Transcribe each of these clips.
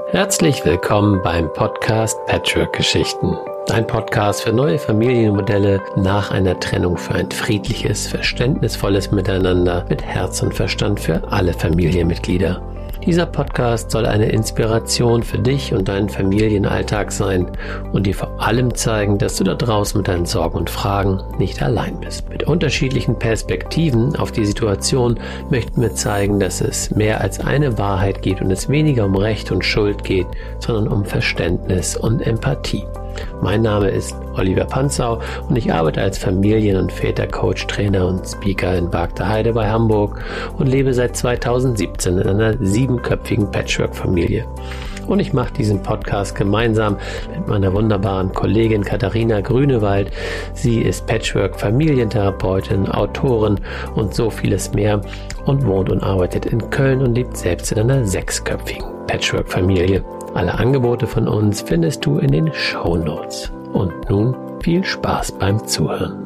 Herzlich willkommen beim Podcast Patchwork-Geschichten. Ein Podcast für neue Familienmodelle nach einer Trennung für ein friedliches, verständnisvolles Miteinander mit Herz und Verstand für alle Familienmitglieder. Dieser Podcast soll eine Inspiration für dich und deinen Familienalltag sein und dir vor allem zeigen, dass du da draußen mit deinen Sorgen und Fragen nicht allein bist. Mit unterschiedlichen Perspektiven auf die Situation möchten wir zeigen, dass es mehr als eine Wahrheit gibt und es weniger um Recht und Schuld geht, sondern um Verständnis und Empathie. Mein Name ist Oliver Panzau und ich arbeite als Familien- und Vätercoach, Trainer und Speaker in Bargteheide bei Hamburg und lebe seit 2017 in einer 7-köpfigen Patchwork-Familie. Und ich mache diesen Podcast gemeinsam mit meiner wunderbaren Kollegin Katharina Grünewald. Sie ist Patchwork-Familientherapeutin, Autorin und so vieles mehr und wohnt und arbeitet in Köln und lebt selbst in einer 6-köpfigen Patchwork-Familie. Alle Angebote von uns findest du in den Shownotes. Und nun viel Spaß beim Zuhören.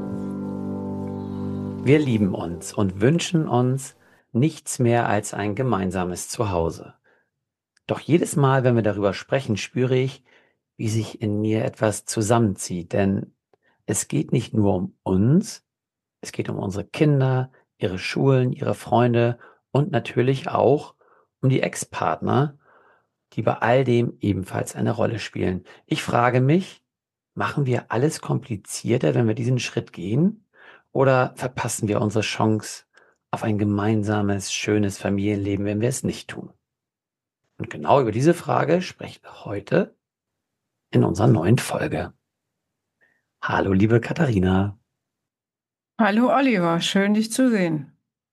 Wir lieben uns und wünschen uns nichts mehr als ein gemeinsames Zuhause. Doch jedes Mal, wenn wir darüber sprechen, spüre ich, wie sich in mir etwas zusammenzieht. Denn es geht nicht nur um uns, es geht um unsere Kinder, ihre Schulen, ihre Freunde und natürlich auch um die Ex-Partner, die bei all dem ebenfalls eine Rolle spielen. Ich frage mich, machen wir alles komplizierter, wenn wir diesen Schritt gehen? Oder verpassen wir unsere Chance auf ein gemeinsames, schönes Familienleben, wenn wir es nicht tun? Und genau über diese Frage sprechen wir heute in unserer neuen Folge. Hallo, liebe Katharina. Hallo Oliver, schön dich zu sehen.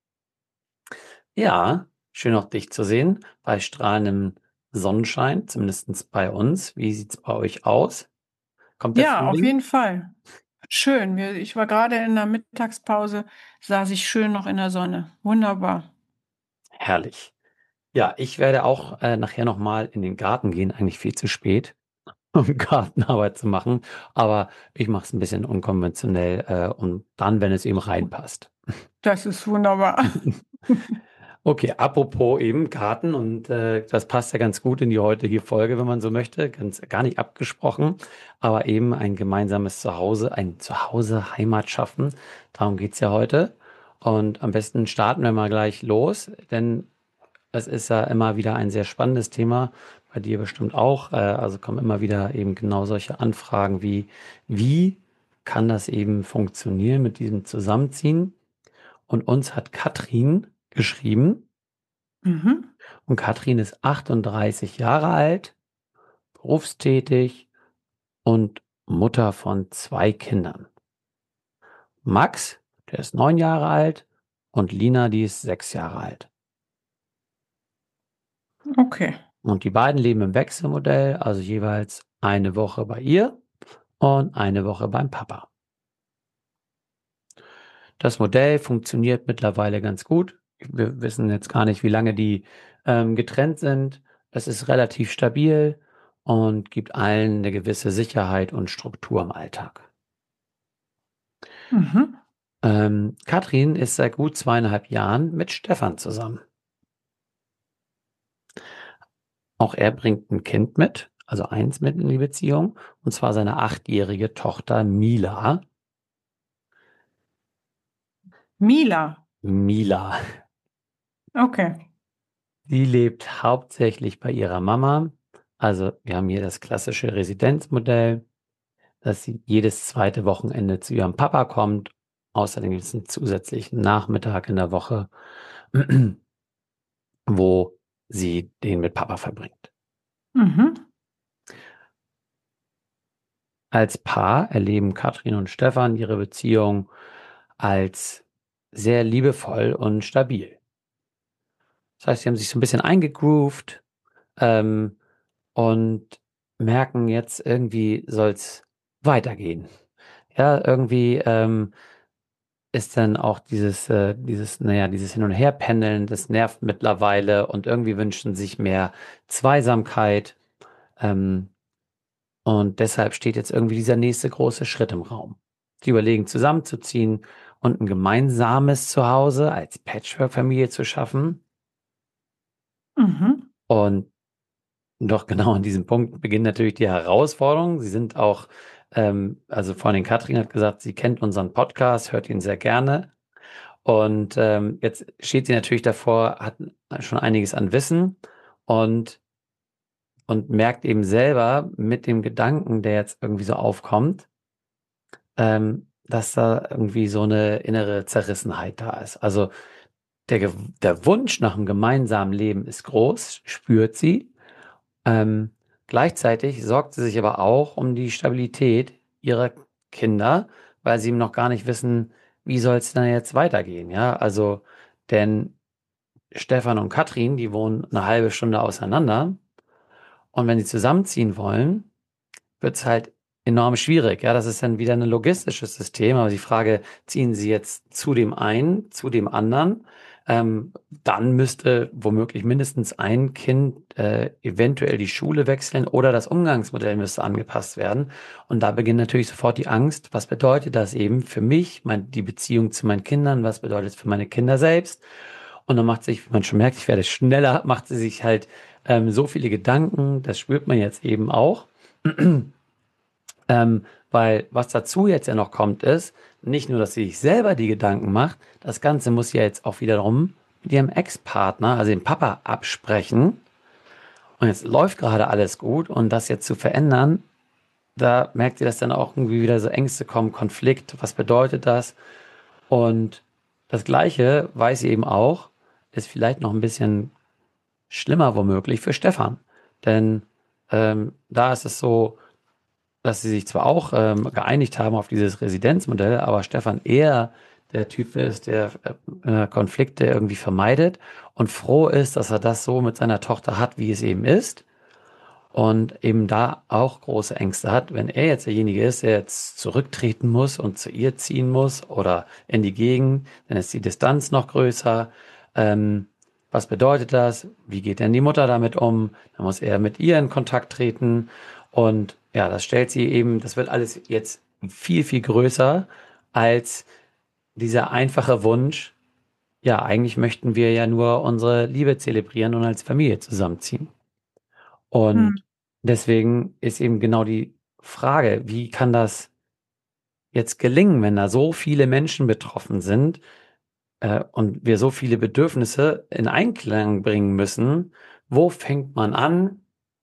Ja, schön auch dich zu sehen bei strahlendem Sonnenschein, zumindest bei uns. Wie sieht es bei euch aus? Kommt der Ja, auf Frühling? jeden Fall. Schön. Ich war gerade in der Mittagspause, saß ich schön noch in der Sonne. Wunderbar. Herrlich. Ja, ich werde auch nachher nochmal in den Garten gehen, eigentlich viel zu spät, um Gartenarbeit zu machen. Aber ich mache es ein bisschen unkonventionell und dann, wenn es eben reinpasst. Das ist wunderbar. Okay, apropos eben Garten und das passt ja ganz gut in die heutige Folge, wenn man so möchte, ganz gar nicht abgesprochen, aber eben ein gemeinsames Zuhause, ein Zuhause Heimat schaffen. Darum geht's ja heute. Und am besten starten wir mal gleich los, denn es ist ja immer wieder ein sehr spannendes Thema, bei dir bestimmt auch. Also kommen immer wieder eben genau solche Anfragen wie kann das eben funktionieren mit diesem Zusammenziehen? Und uns hat Katrin geschrieben. Mhm. Und Katrin ist 38 Jahre alt, berufstätig und Mutter von 2 Kindern. Max, der ist 9 Jahre alt und Lina, die ist 6 Jahre alt. Okay. Und die beiden leben im Wechselmodell, also jeweils eine Woche bei ihr und eine Woche beim Papa. Das Modell funktioniert mittlerweile ganz gut. Wir wissen jetzt gar nicht, wie lange die getrennt sind. Es ist relativ stabil und gibt allen eine gewisse Sicherheit und Struktur im Alltag. Mhm. Katrin ist seit gut 2,5 Jahren mit Stefan zusammen. Auch er bringt ein Kind mit, also eins mit in die Beziehung, und zwar seine 8-jährige Tochter Mila. Mila. Mila. Okay. Die lebt hauptsächlich bei ihrer Mama. Also wir haben hier das klassische Residenzmodell, dass sie jedes zweite Wochenende zu ihrem Papa kommt. Außerdem gibt es einen zusätzlichen Nachmittag in der Woche, wo sie den mit Papa verbringt. Mhm. Als Paar erleben Katrin und Stefan ihre Beziehung als sehr liebevoll und stabil. Das heißt, sie haben sich so ein bisschen eingegroovt und merken jetzt, irgendwie soll es weitergehen. Ja, irgendwie ist dann auch dieses Hin- und Herpendeln, das nervt mittlerweile und irgendwie wünschen sich mehr Zweisamkeit. Ähm, und deshalb steht jetzt irgendwie dieser nächste große Schritt im Raum. Sie überlegen, zusammenzuziehen und ein gemeinsames Zuhause als Patchwork-Familie zu schaffen. Mhm. Und Doch genau an diesem Punkt beginnt natürlich die Herausforderung. Sie sind auch, also vor allem Katrin hat gesagt, sie kennt unseren Podcast, hört ihn sehr gerne. Und jetzt steht sie natürlich davor, hat schon einiges an Wissen und, und merkt eben selber mit dem Gedanken, der jetzt irgendwie so aufkommt, dass da irgendwie so eine innere Zerrissenheit da ist. Also der Wunsch nach einem gemeinsamen Leben ist groß, spürt sie. Ähm, Gleichzeitig sorgt sie sich aber auch um die Stabilität ihrer Kinder, weil sie eben noch gar nicht wissen, wie soll es dann jetzt weitergehen, ja? Also, denn Stefan und Katrin, die wohnen eine halbe Stunde auseinander und wenn sie zusammenziehen wollen, wird es halt enorm schwierig. Ja, das ist dann wieder ein logistisches System. Aber die Frage, ziehen Sie jetzt zu dem einen, zu dem anderen? Dann müsste womöglich mindestens ein Kind eventuell die Schule wechseln oder das Umgangsmodell müsste angepasst werden. Und da beginnt natürlich sofort die Angst. Was bedeutet das eben für mich, die Beziehung zu meinen Kindern? Was bedeutet es für meine Kinder selbst? Und dann macht sich, wie man schon merkt, ich werde schneller, macht sie sich halt so viele Gedanken. Das spürt man jetzt eben auch. Weil was dazu jetzt ja noch kommt, ist, nicht nur, dass sie sich selber die Gedanken macht, das Ganze muss ja jetzt auch wiederum mit ihrem Ex-Partner, also dem Papa, absprechen. Und jetzt läuft gerade alles gut und das jetzt zu verändern, da merkt sie, dass dann auch irgendwie wieder so Ängste kommen, Konflikt, was bedeutet das? Und das Gleiche weiß sie eben auch, ist vielleicht noch ein bisschen schlimmer womöglich für Stefan. Denn da ist es so, dass sie sich zwar auch geeinigt haben auf dieses Residenzmodell, aber Stefan eher der Typ ist, der Konflikte irgendwie vermeidet und froh ist, dass er das so mit seiner Tochter hat, wie es eben ist und eben da auch große Ängste hat. Wenn er jetzt derjenige ist, der jetzt zurücktreten muss und zu ihr ziehen muss oder in die Gegend, dann ist die Distanz noch größer. Was bedeutet das? Wie geht denn die Mutter damit um? Dann muss er mit ihr in Kontakt treten. Und ja, das stellt sie eben, das wird alles jetzt viel, viel größer als dieser einfache Wunsch. Ja, eigentlich möchten wir ja nur unsere Liebe zelebrieren und als Familie zusammenziehen. Hm. Und deswegen ist eben genau die Frage, wie kann das jetzt gelingen, wenn da so viele Menschen betroffen sind, und wir so viele Bedürfnisse in Einklang bringen müssen? Wo fängt man an?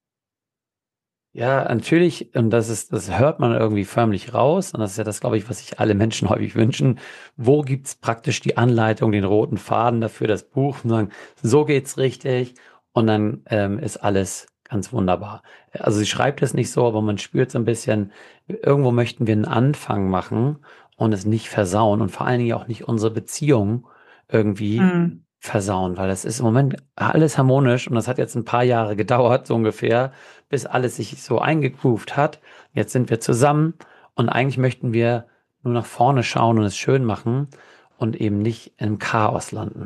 Ja, natürlich, und das hört man irgendwie förmlich raus, und das ist ja das, glaube ich, was sich alle Menschen häufig wünschen. Wo gibt's praktisch die Anleitung, den roten Faden dafür, das Buch, und sagen, so geht's richtig, und dann ist alles ganz wunderbar. Also sie schreibt es nicht so, aber man spürt so ein bisschen, irgendwo möchten wir einen Anfang machen und es nicht versauen und vor allen Dingen auch nicht unsere Beziehung irgendwie Hm. versauen, weil das ist im Moment alles harmonisch und das hat jetzt ein paar Jahre gedauert, so ungefähr, bis alles sich so eingegroovt hat. Jetzt sind wir zusammen und eigentlich möchten wir nur nach vorne schauen und es schön machen und eben nicht im Chaos landen.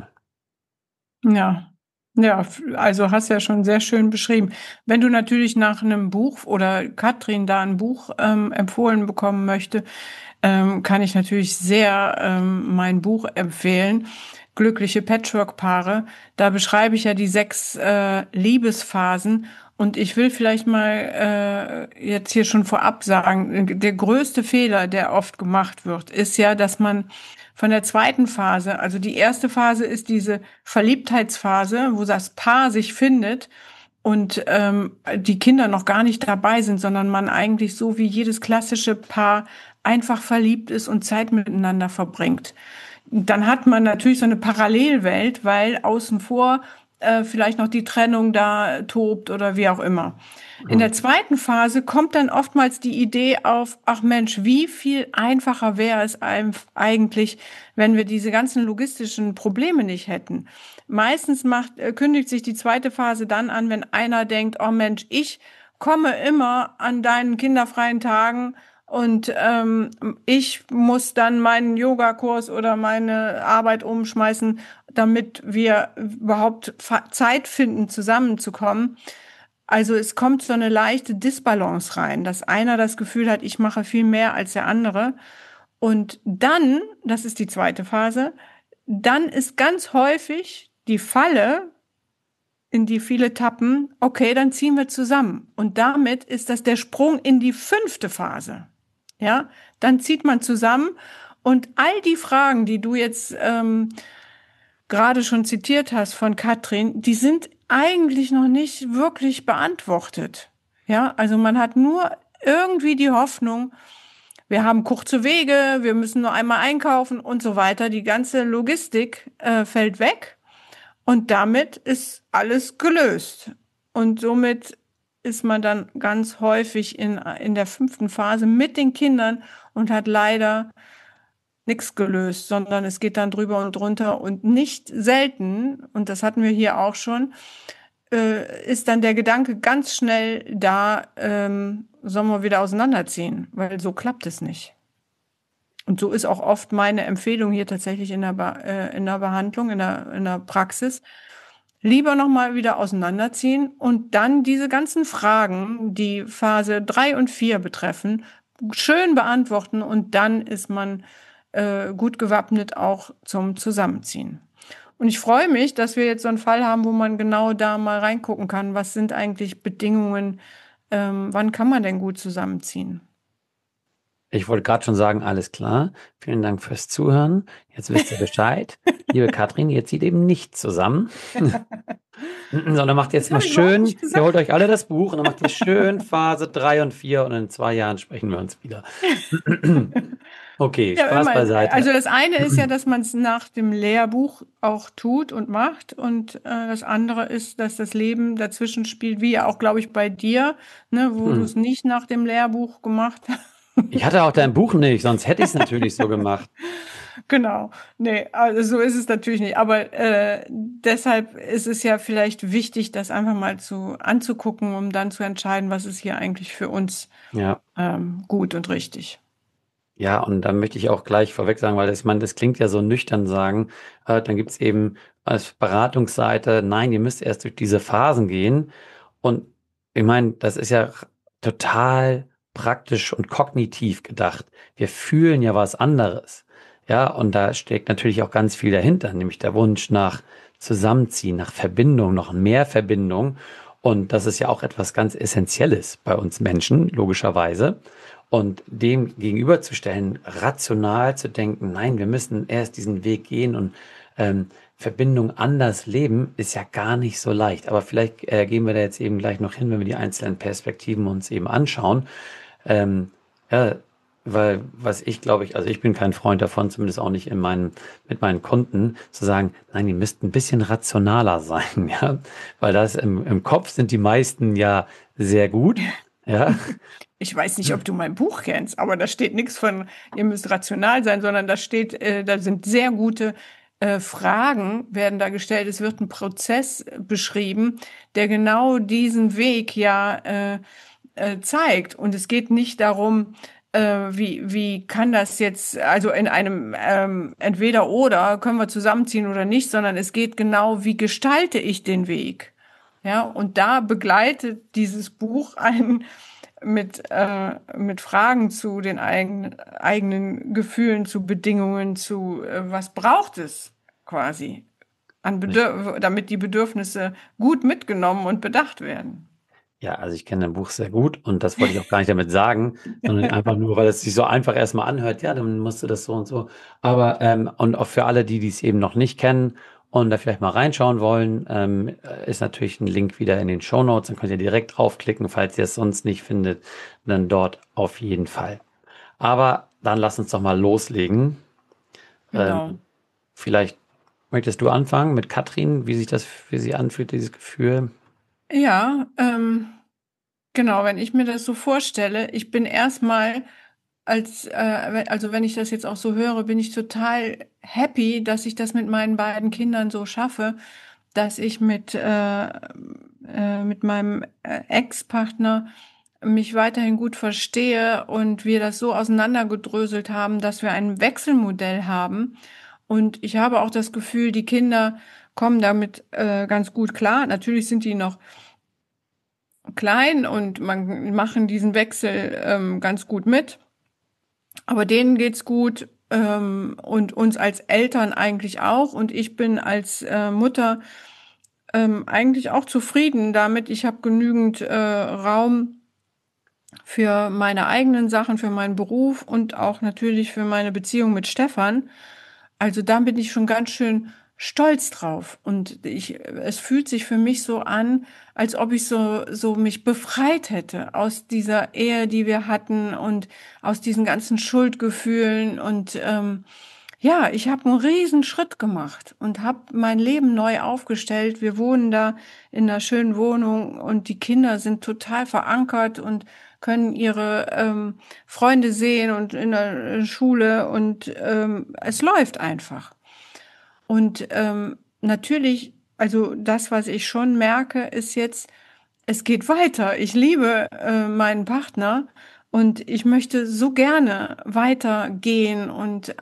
Ja, ja, also hast ja schon sehr schön beschrieben. Wenn du natürlich nach einem Buch oder Katrin da ein Buch empfohlen bekommen möchte, kann ich natürlich sehr mein Buch empfehlen. Glückliche Patchwork-Paare. Da beschreibe ich ja die 6 Liebesphasen. Und ich will vielleicht mal jetzt hier schon vorab sagen, der größte Fehler, der oft gemacht wird, ist ja, dass man von der zweiten Phase, also die erste Phase ist diese Verliebtheitsphase, wo das Paar sich findet und die Kinder noch gar nicht dabei sind, sondern man eigentlich so wie jedes klassische Paar einfach verliebt ist und Zeit miteinander verbringt. Dann hat man natürlich so eine Parallelwelt, weil außen vor vielleicht noch die Trennung da tobt oder wie auch immer. In der zweiten Phase kommt dann oftmals die Idee auf, ach Mensch, wie viel einfacher wäre es einem eigentlich, wenn wir diese ganzen logistischen Probleme nicht hätten. Meistens kündigt sich die zweite Phase dann an, wenn einer denkt, oh Mensch, ich komme immer an deinen kinderfreien Tagen und ich muss dann meinen Yogakurs oder meine Arbeit umschmeißen, damit wir überhaupt Zeit finden, zusammenzukommen. Also es kommt so eine leichte Disbalance rein, dass einer das Gefühl hat, ich mache viel mehr als der andere. Und dann, das ist die zweite Phase, dann ist ganz häufig die Falle, in die viele tappen, okay, dann ziehen wir zusammen. Und damit ist das der Sprung in die 5. Phase. Ja, dann zieht man zusammen und all die Fragen, die du jetzt gerade schon zitiert hast von Katrin, die sind eigentlich noch nicht wirklich beantwortet. Ja, also man hat nur irgendwie die Hoffnung, wir haben kurze Wege, wir müssen nur einmal einkaufen und so weiter. Die ganze Logistik fällt weg und damit ist alles gelöst. Und somit ist man dann ganz häufig in der 5. Phase mit den Kindern und hat leider nichts gelöst, sondern es geht dann drüber und drunter und nicht selten, und das hatten wir hier auch schon, ist dann der Gedanke ganz schnell da, sollen wir wieder auseinanderziehen, weil so klappt es nicht. Und so ist auch oft meine Empfehlung hier tatsächlich in der Behandlung, in der Praxis, lieber nochmal wieder auseinanderziehen und dann diese ganzen Fragen, die Phase 3 und 4 betreffen, schön beantworten und dann ist man gut gewappnet auch zum Zusammenziehen. Und ich freue mich, dass wir jetzt so einen Fall haben, wo man genau da mal reingucken kann, was sind eigentlich Bedingungen, wann kann man denn gut zusammenziehen? Ich wollte gerade schon sagen, alles klar. Vielen Dank fürs Zuhören. Jetzt wisst ihr Bescheid. Liebe Katrin, ihr zieht eben nicht zusammen, sondern macht jetzt mal schön, ihr holt euch alle das Buch und dann macht ihr schön Phase 3 und 4 und in 2 Jahren sprechen wir uns wieder. Okay, Ja, Spaß beiseite. Also das eine ist ja, dass man es nach dem Lehrbuch auch tut und macht und das andere ist, dass das Leben dazwischen spielt, wie ja auch, glaube ich, bei dir, ne, wo du es nicht nach dem Lehrbuch gemacht hast. Ich hatte auch dein Buch nicht, sonst hätte ich es natürlich so gemacht. Genau. Nee, also so ist es natürlich nicht. Aber deshalb ist es ja vielleicht wichtig, das einfach mal anzugucken, um dann zu entscheiden, was ist hier eigentlich für uns gut und richtig. Ja, und da möchte ich auch gleich vorweg sagen, weil das klingt ja so nüchtern sagen, dann gibt es eben als Beratungsseite, nein, ihr müsst erst durch diese Phasen gehen. Und ich meine, das ist ja total praktisch und kognitiv gedacht. Wir fühlen ja was anderes. Ja, und da steckt natürlich auch ganz viel dahinter, nämlich der Wunsch nach Zusammenziehen, nach Verbindung, noch mehr Verbindung. Und das ist ja auch etwas ganz Essentielles bei uns Menschen, logischerweise. Und dem gegenüberzustellen, rational zu denken, nein, wir müssen erst diesen Weg gehen und Verbindung anders leben, ist ja gar nicht so leicht. Aber vielleicht gehen wir da jetzt eben gleich noch hin, wenn wir die einzelnen Perspektiven uns eben anschauen. Ja, weil was ich glaube, also ich bin kein Freund davon, zumindest auch nicht mit meinen Kunden, zu sagen, nein, ihr müsst ein bisschen rationaler sein, ja, weil das im Kopf sind die meisten ja sehr gut, ja. Ich weiß nicht, ob du mein Buch kennst, aber da steht nichts von, ihr müsst rational sein, sondern da steht, da sind sehr gute Fragen werden da gestellt. Es wird ein Prozess beschrieben, der genau diesen Weg ja zeigt. Und es geht nicht darum, wie kann das jetzt, also in einem entweder oder können wir zusammenziehen oder nicht, sondern es geht genau, wie gestalte ich den Weg? Ja, und da begleitet dieses Buch einen mit Fragen zu den eigenen Gefühlen, zu Bedingungen, zu was braucht es quasi, damit die Bedürfnisse gut mitgenommen und bedacht werden. Ja, also ich kenne dein Buch sehr gut und das wollte ich auch gar nicht damit sagen, sondern einfach nur, weil es sich so einfach erstmal anhört, ja, dann musst du das so und so. Aber und auch für alle, die es eben noch nicht kennen und da vielleicht mal reinschauen wollen, ist natürlich ein Link wieder in den Shownotes, dann könnt ihr direkt draufklicken, falls ihr es sonst nicht findet, dann dort auf jeden Fall. Aber dann lass uns doch mal loslegen. Genau. Vielleicht möchtest du anfangen mit Katrin, wie sich das für sie anfühlt, dieses Gefühl? Ja, genau, wenn ich mir das so vorstelle, ich bin erstmal also wenn ich das jetzt auch so höre, bin ich total happy, dass ich das mit meinen beiden Kindern so schaffe, dass ich mit meinem Ex-Partner mich weiterhin gut verstehe und wir das so auseinandergedröselt haben, dass wir ein Wechselmodell haben. Und ich habe auch das Gefühl, die Kinder kommen damit ganz gut klar. Natürlich sind die noch klein und man machen diesen Wechsel ganz gut mit. Aber denen geht's gut und uns als Eltern eigentlich auch. Und ich bin als Mutter eigentlich auch zufrieden damit. Ich habe genügend Raum für meine eigenen Sachen, für meinen Beruf und auch natürlich für meine Beziehung mit Stefan. Also da bin ich schon ganz schön stolz drauf. Und es fühlt sich für mich so an, als ob ich so mich befreit hätte aus dieser Ehe, die wir hatten und aus diesen ganzen Schuldgefühlen. Und ja, ich habe einen riesen Schritt gemacht und habe mein Leben neu aufgestellt. Wir wohnen da in einer schönen Wohnung und die Kinder sind total verankert und können ihre Freunde sehen und in der Schule und es läuft einfach. Und natürlich, also das, was ich schon merke, ist jetzt, es geht weiter. Ich liebe meinen Partner und ich möchte so gerne weitergehen und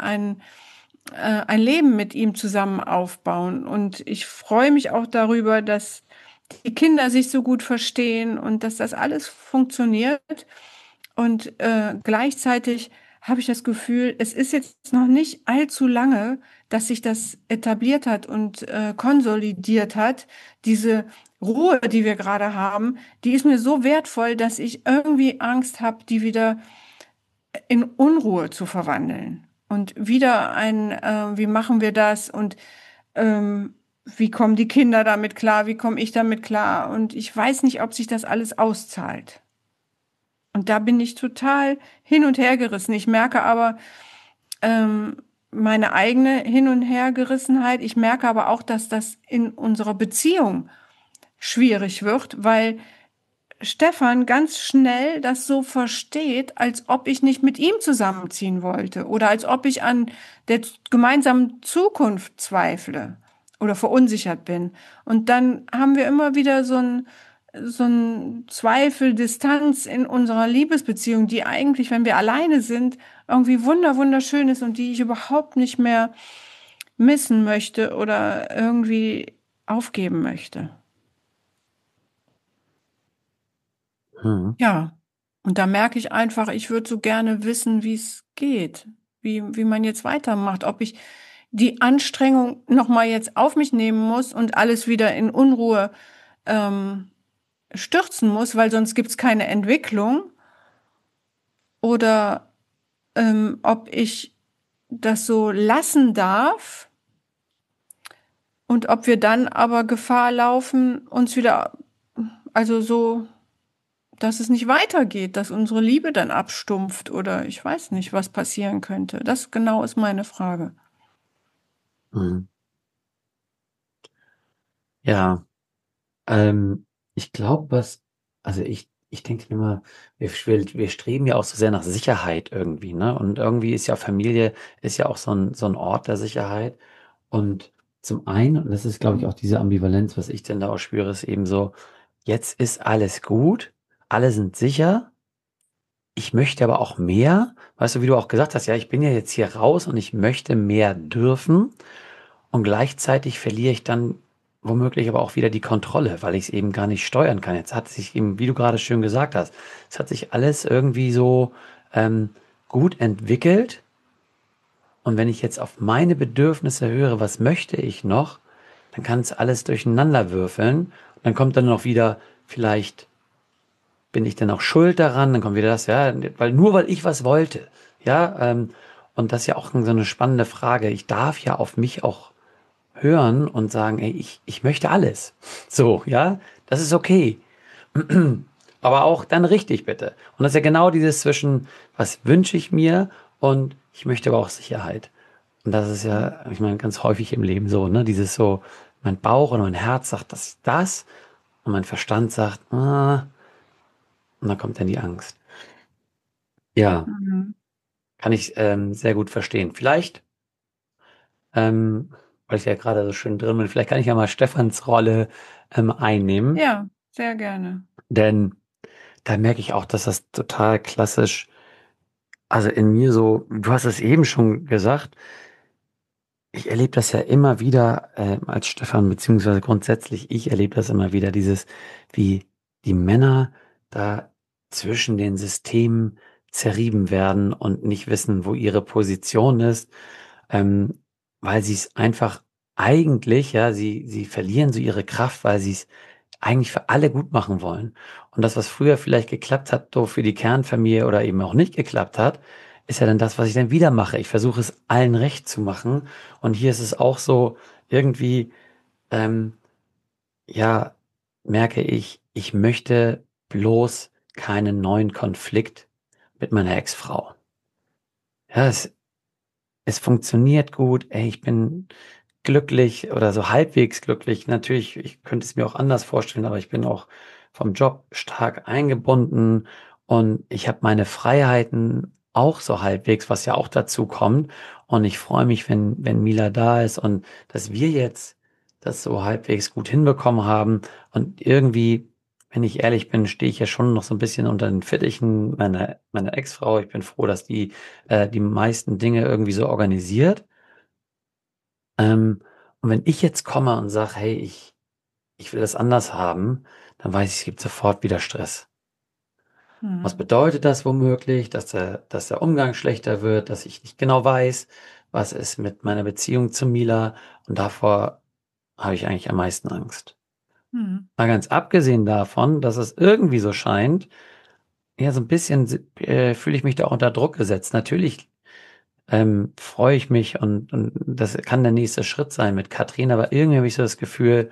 ein Leben mit ihm zusammen aufbauen. Und ich freue mich auch darüber, dass die Kinder sich so gut verstehen und dass das alles funktioniert. Und gleichzeitig habe ich das Gefühl, es ist jetzt noch nicht allzu lange, dass sich das etabliert hat und konsolidiert hat. Diese Ruhe, die wir gerade haben, die ist mir so wertvoll, dass ich irgendwie Angst habe, die wieder in Unruhe zu verwandeln. Und wieder wie machen wir das? Und wie kommen die Kinder damit klar? Wie komme ich damit klar? Und ich weiß nicht, ob sich das alles auszahlt. Und da bin ich total hin und her gerissen. Ich merke aber meine eigene Hin- und Hergerissenheit. Ich merke aber auch, dass das in unserer Beziehung schwierig wird, weil Stefan ganz schnell das so versteht, als ob ich nicht mit ihm zusammenziehen wollte oder als ob ich an der gemeinsamen Zukunft zweifle oder verunsichert bin. Und dann haben wir immer wieder so ein Zweifel, Distanz in unserer Liebesbeziehung, die eigentlich, wenn wir alleine sind, irgendwie wunderschön ist und die ich überhaupt nicht mehr missen möchte oder irgendwie aufgeben möchte. Mhm. Ja, und da merke ich einfach, ich würde so gerne wissen, wie es geht, wie man jetzt weitermacht, ob ich die Anstrengung nochmal jetzt auf mich nehmen muss und alles wieder in Unruhe ähm, stürzen muss, weil sonst gibt es keine Entwicklung, oder ob ich das so lassen darf und ob wir dann aber Gefahr laufen, uns wieder, also so, dass es nicht weitergeht, dass unsere Liebe dann abstumpft oder ich weiß nicht, was passieren könnte. Das genau ist meine Frage. Mhm. Ja, ich glaube, also ich denke immer, wir streben ja auch so sehr nach Sicherheit irgendwie, ne? Und irgendwie ist ja Familie, ist ja auch so ein Ort der Sicherheit. Und zum einen, und das ist, glaube ich, auch diese Ambivalenz, was ich denn da auch spüre, ist eben so, jetzt ist alles gut, alle sind sicher, ich möchte aber auch mehr. Weißt du, wie du auch gesagt hast, ja, ich bin ja jetzt hier raus und ich möchte mehr dürfen. Und gleichzeitig verliere ich dann womöglich aber auch wieder die Kontrolle, weil ich es eben gar nicht steuern kann. Jetzt hat sich eben, wie du gerade schön gesagt hast, es hat sich alles irgendwie so ähm, gut entwickelt. Und wenn ich jetzt auf meine Bedürfnisse höre, was möchte ich noch, dann kann es alles durcheinander würfeln. Und dann kommt dann noch wieder, vielleicht bin ich denn auch schuld daran? Dann kommt wieder das, ja, weil ich was wollte. Ja, und das ist ja auch so eine spannende Frage. Ich darf ja auf mich auch hören und sagen, ey, ich möchte alles. So, ja, das ist okay. Aber auch dann richtig bitte. Und das ist ja genau dieses zwischen, was wünsche ich mir und ich möchte aber auch Sicherheit. Und das ist ja, ich meine, ganz häufig im Leben so, ne? Dieses so, mein Bauch und mein Herz sagt das und mein Verstand sagt, und dann kommt dann die Angst. Ja, Mhm. kann ich sehr gut verstehen. Vielleicht, ähm, weil ich ja gerade so schön drin bin, vielleicht kann ich ja mal Stefans Rolle einnehmen. Ja, sehr gerne. Denn da merke ich auch, dass das total klassisch, also in mir so, du hast es eben schon gesagt, ich erlebe das ja immer wieder als Stefan, beziehungsweise grundsätzlich, ich erlebe das immer wieder, wie die Männer da zwischen den Systemen zerrieben werden und nicht wissen, wo ihre Position ist, ähm, weil sie es einfach eigentlich, ja, sie verlieren so ihre Kraft, weil sie es eigentlich für alle gut machen wollen. Und das, was früher vielleicht geklappt hat, so für die Kernfamilie oder eben auch nicht geklappt hat, ist ja dann das, was ich dann wieder mache. Ich versuche es allen recht zu machen. Und hier ist es auch so, irgendwie, ähm, ja, merke ich, ich möchte bloß keinen neuen Konflikt mit meiner Ex-Frau. Ja, es funktioniert gut. Ey, ich bin glücklich oder so halbwegs glücklich. Natürlich, ich könnte es mir auch anders vorstellen, aber ich bin auch vom Job stark eingebunden und ich habe meine Freiheiten auch so halbwegs, was ja auch dazu kommt. Und ich freue mich, wenn Mila da ist und dass wir jetzt das so halbwegs gut hinbekommen haben. Und irgendwie, wenn ich ehrlich bin, stehe ich ja schon noch so ein bisschen unter den Fittichen meiner Ex-Frau. Ich bin froh, dass die meisten Dinge irgendwie so organisiert. Und wenn ich jetzt komme und sage, hey, ich will das anders haben, dann weiß ich, es gibt sofort wieder Stress. Was Mhm. bedeutet das womöglich, dass der Umgang schlechter wird, dass ich nicht genau weiß, was ist mit meiner Beziehung zu Mila, und davor habe ich eigentlich am meisten Angst. Mhm. Mal ganz abgesehen davon, dass es irgendwie so scheint, ja, so ein bisschen fühle ich mich da auch unter Druck gesetzt. Natürlich freue ich mich und das kann der nächste Schritt sein mit Katrin, aber irgendwie habe ich so das Gefühl,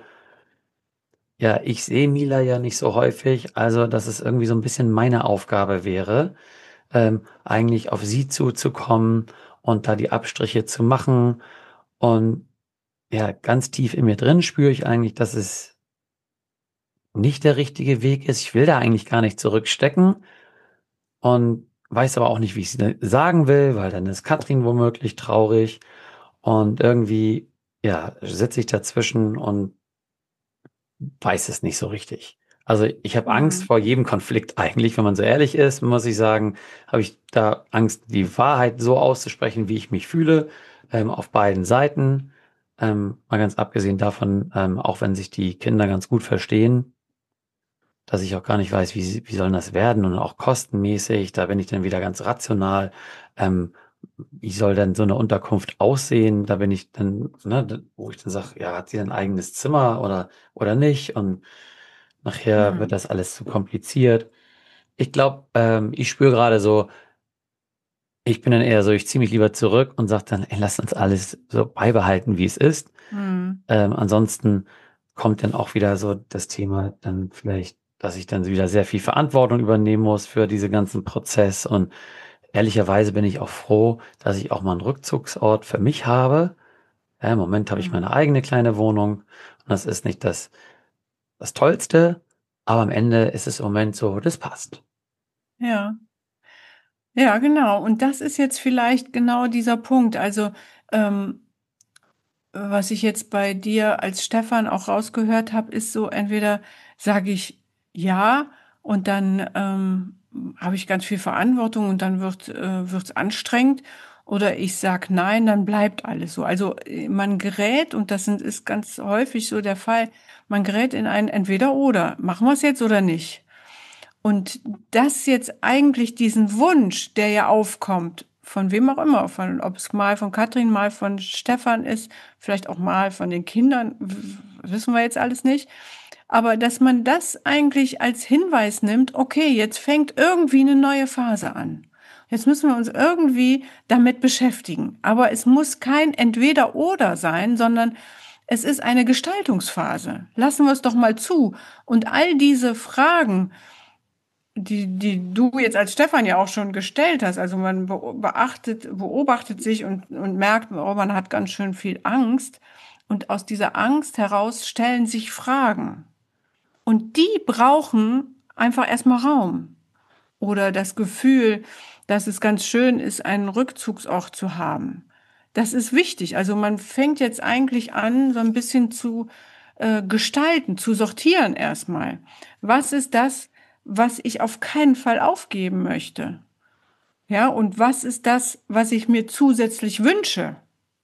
ja, ich sehe Mila ja nicht so häufig, also dass es irgendwie so ein bisschen meine Aufgabe wäre, eigentlich auf sie zuzukommen und da die Abstriche zu machen. Und ja, ganz tief in mir drin spüre ich eigentlich, dass es nicht der richtige Weg ist. Ich will da eigentlich gar nicht zurückstecken und weiß aber auch nicht, wie ich es sagen will, weil dann ist Katrin womöglich traurig und irgendwie, ja, sitze ich dazwischen und weiß es nicht so richtig. Also ich habe Angst Mhm. vor jedem Konflikt eigentlich, wenn man so ehrlich ist, muss ich sagen, habe ich da Angst, die Wahrheit so auszusprechen, wie ich mich fühle, auf beiden Seiten. Mal ganz abgesehen davon, auch wenn sich die Kinder ganz gut verstehen, dass ich auch gar nicht weiß, wie sollen das werden und auch kostenmäßig, da bin ich dann wieder ganz rational. Ähm, Wie soll denn so eine Unterkunft aussehen? Da bin ich dann, ne, wo ich dann sage, ja, hat sie ein eigenes Zimmer oder nicht? Und nachher wird Mhm. das alles zu kompliziert. Ich glaube, ich spüre gerade so, ich bin dann eher so, ich ziehe mich lieber zurück und sage dann, ey, lass uns alles so beibehalten, wie es ist. Mhm. Ansonsten kommt dann auch wieder so das Thema dann vielleicht, dass ich dann wieder sehr viel Verantwortung übernehmen muss für diese ganzen Prozess. Und ehrlicherweise bin ich auch froh, dass ich auch mal einen Rückzugsort für mich habe. Ja, im Moment habe ich meine Mhm. eigene kleine Wohnung und das ist nicht das Tollste, aber am Ende ist es im Moment so, das passt. Ja. Ja, genau. Und das ist jetzt vielleicht genau dieser Punkt. Also, ähm, was ich jetzt bei dir als Stefan auch rausgehört habe, ist so, entweder sage ich ja und dann habe ich ganz viel Verantwortung und dann wird's anstrengend, oder ich sag nein, dann bleibt alles so. Also man gerät, und ist ganz häufig so der Fall, man gerät in ein Entweder-Oder. Machen wir es jetzt oder nicht? Und das jetzt eigentlich diesen Wunsch, der ja aufkommt, von wem auch immer, ob es mal von Katrin, mal von Stefan ist, vielleicht auch mal von den Kindern, wissen wir jetzt alles nicht. Aber dass man das eigentlich als Hinweis nimmt, okay, jetzt fängt irgendwie eine neue Phase an. Jetzt müssen wir uns irgendwie damit beschäftigen. Aber es muss kein Entweder-Oder sein, sondern es ist eine Gestaltungsphase. Lassen wir es doch mal zu. Und all diese Fragen, die du jetzt als Stefan ja auch schon gestellt hast. Also man beobachtet sich und merkt, oh, man hat ganz schön viel Angst. Und aus dieser Angst heraus stellen sich Fragen. Und die brauchen einfach erstmal Raum. Oder das Gefühl, dass es ganz schön ist, einen Rückzugsort zu haben. Das ist wichtig. Also man fängt jetzt eigentlich an, so ein bisschen zu gestalten, zu sortieren erstmal. Was ist das, was ich auf keinen Fall aufgeben möchte? Ja, und was ist das, was ich mir zusätzlich wünsche?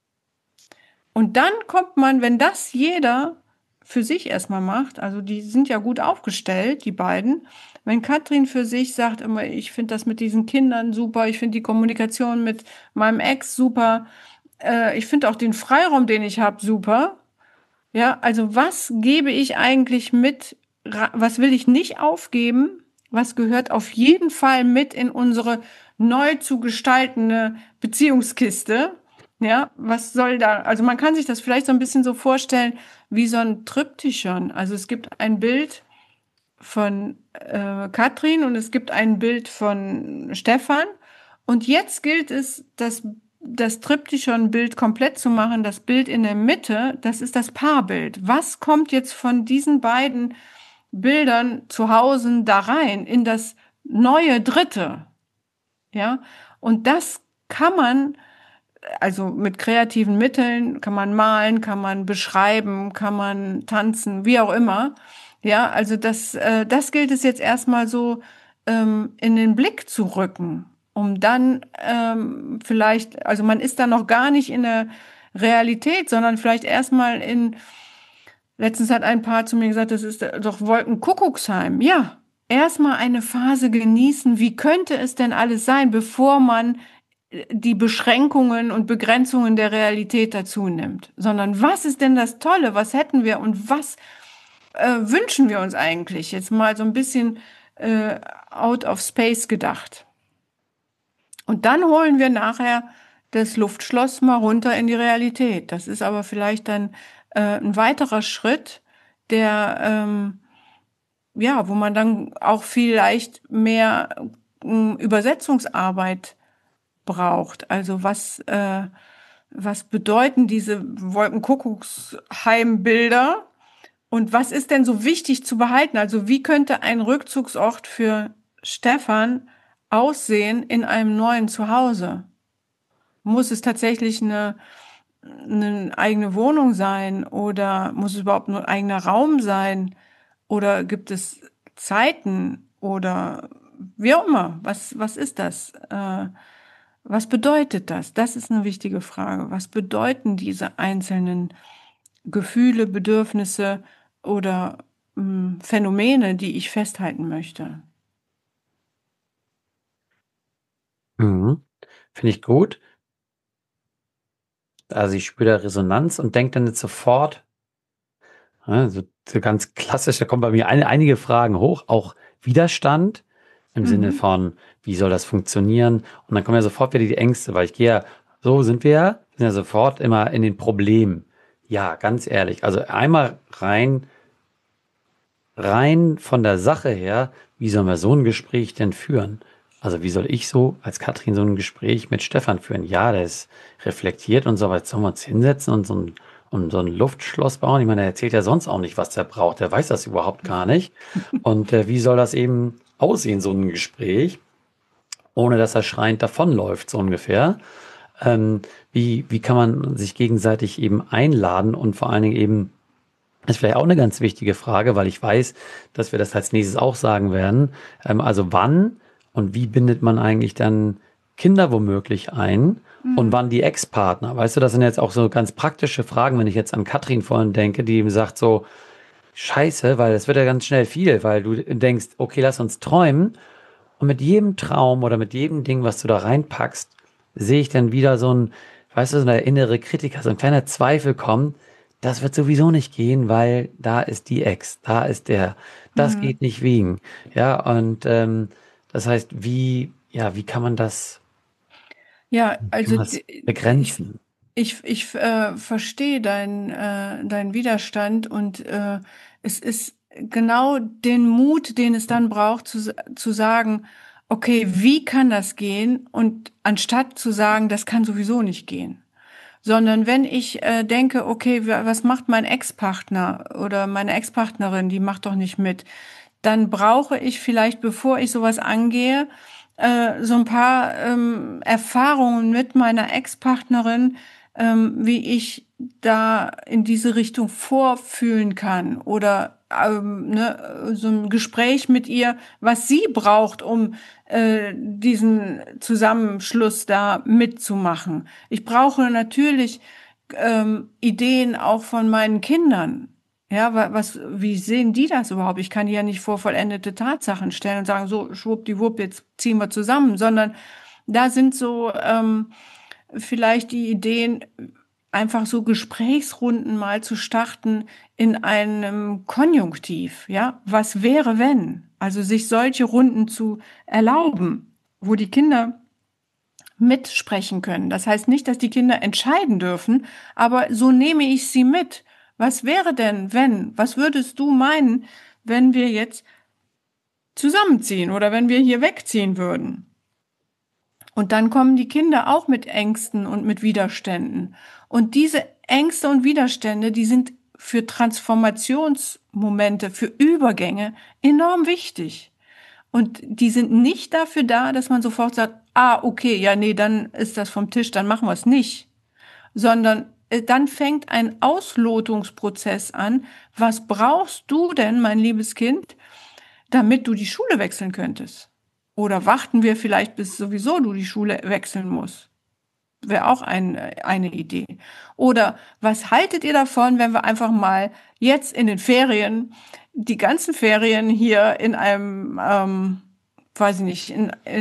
Und dann kommt man, wenn das jeder für sich erstmal macht, also die sind ja gut aufgestellt, die beiden. Wenn Katrin für sich sagt immer, ich finde das mit diesen Kindern super, ich finde die Kommunikation mit meinem Ex super, ich finde auch den Freiraum, den ich habe, super. Ja, also was gebe ich eigentlich mit, was will ich nicht aufgeben? Was gehört auf jeden Fall mit in unsere neu zu gestaltende Beziehungskiste? Ja, was soll da, also man kann sich das vielleicht so ein bisschen so vorstellen wie so ein Triptychon. Also es gibt ein Bild von Katrin und es gibt ein Bild von Stefan. Und jetzt gilt es, das Triptychon-Bild komplett zu machen. Das Bild in der Mitte, das ist das Paarbild. Was kommt jetzt von diesen beiden Bildern zu Hause da rein in das neue Dritte? Ja, und das kann man, also mit kreativen Mitteln, kann man malen, kann man beschreiben, kann man tanzen, wie auch immer. Ja, also das gilt es jetzt erstmal so in den Blick zu rücken, um dann vielleicht, also man ist da noch gar nicht in der Realität, sondern vielleicht erstmal letztens hat ein Paar zu mir gesagt, das ist doch Wolkenkuckucksheim. Ja, erstmal eine Phase genießen. Wie könnte es denn alles sein, bevor man die Beschränkungen und Begrenzungen der Realität dazu nimmt? Sondern was ist denn das Tolle? Was hätten wir und was wünschen wir uns eigentlich? Jetzt mal so ein bisschen out of space gedacht. Und dann holen wir nachher das Luftschloss mal runter in die Realität. Das ist aber vielleicht dann ein weiterer Schritt, der ja, wo man dann auch vielleicht mehr Übersetzungsarbeit braucht. Also was bedeuten diese Wolkenkuckucksheimbilder und was ist denn so wichtig zu behalten? Also wie könnte ein Rückzugsort für Stefan aussehen in einem neuen Zuhause? Muss es tatsächlich eine eigene Wohnung sein oder muss es überhaupt nur ein eigener Raum sein? Oder gibt es Zeiten oder wie auch immer? Was ist das? Was bedeutet das? Das ist eine wichtige Frage. Was bedeuten diese einzelnen Gefühle, Bedürfnisse oder Phänomene, die ich festhalten möchte? Mhm. Finde ich gut. Also ich spüre da Resonanz und denke dann jetzt sofort, so ganz klassisch, da kommen bei mir einige Fragen hoch, auch Widerstand im Sinne von, wie soll das funktionieren? Und dann kommen ja sofort wieder die Ängste, weil ich gehe ja, so sind wir sind ja sofort immer in den Problemen. Ja, ganz ehrlich, also einmal rein von der Sache her, wie sollen wir so ein Gespräch denn führen? Also wie soll ich so als Katrin so ein Gespräch mit Stefan führen? Ja, der ist reflektiert und so, aber jetzt sollen wir uns hinsetzen und so ein Luftschloss bauen? Ich meine, er erzählt ja sonst auch nicht, was der braucht. Der weiß das überhaupt gar nicht. Und wie soll das eben aussehen, so ein Gespräch, ohne dass er schreiend davonläuft, so ungefähr? Wie kann man sich gegenseitig eben einladen und vor allen Dingen eben, das ist vielleicht auch eine ganz wichtige Frage, weil ich weiß, dass wir das als nächstes auch sagen werden. Also wann und wie bindet man eigentlich dann Kinder womöglich ein und wann die Ex-Partner? Weißt du, das sind jetzt auch so ganz praktische Fragen, wenn ich jetzt an Katrin vorhin denke, die eben sagt so, Scheiße, weil es wird ja ganz schnell viel, weil du denkst, okay, lass uns träumen. Und mit jedem Traum oder mit jedem Ding, was du da reinpackst, sehe ich dann wieder so ein, weißt du, so eine innere Kritiker, so ein kleiner Zweifel kommen. Das wird sowieso nicht gehen, weil da ist die Ex, da ist der. Das geht nicht wegen. Ja, und das heißt, wie kann man das, Ja, wie kann also man das begrenzen? ich verstehe deinen Widerstand und es ist genau den Mut, den es dann braucht, zu sagen, okay, wie kann das gehen? Und anstatt zu sagen, das kann sowieso nicht gehen. Sondern wenn ich denke, okay, was macht mein Ex-Partner oder meine Ex-Partnerin, die macht doch nicht mit, dann brauche ich vielleicht, bevor ich sowas angehe, so ein paar Erfahrungen mit meiner Ex-Partnerin, wie ich da in diese Richtung vorfühlen kann oder so ein Gespräch mit ihr, was sie braucht, um diesen Zusammenschluss da mitzumachen. Ich brauche natürlich Ideen auch von meinen Kindern. Ja, wie sehen die das überhaupt? Ich kann die ja nicht vor vollendete Tatsachen stellen und sagen, so, schwuppdiwupp, jetzt ziehen wir zusammen, sondern da sind so vielleicht die Ideen, einfach so Gesprächsrunden mal zu starten in einem Konjunktiv, ja? Was wäre, wenn? Also sich solche Runden zu erlauben, wo die Kinder mitsprechen können. Das heißt nicht, dass die Kinder entscheiden dürfen, aber so nehme ich sie mit. Was wäre denn, wenn? Was würdest du meinen, wenn wir jetzt zusammenziehen oder wenn wir hier wegziehen würden? Und dann kommen die Kinder auch mit Ängsten und mit Widerständen. Und diese Ängste und Widerstände, die sind für Transformationsmomente, für Übergänge enorm wichtig. Und die sind nicht dafür da, dass man sofort sagt, okay, ja, nee, dann ist das vom Tisch, dann machen wir es nicht. Sondern dann fängt ein Auslotungsprozess an. Was brauchst du denn, mein liebes Kind, damit du die Schule wechseln könntest? Oder warten wir vielleicht, bis sowieso du die Schule wechseln musst? Wäre auch eine Idee. Oder was haltet ihr davon, wenn wir einfach mal jetzt in den Ferien, die ganzen Ferien hier in einem, weiß ich nicht,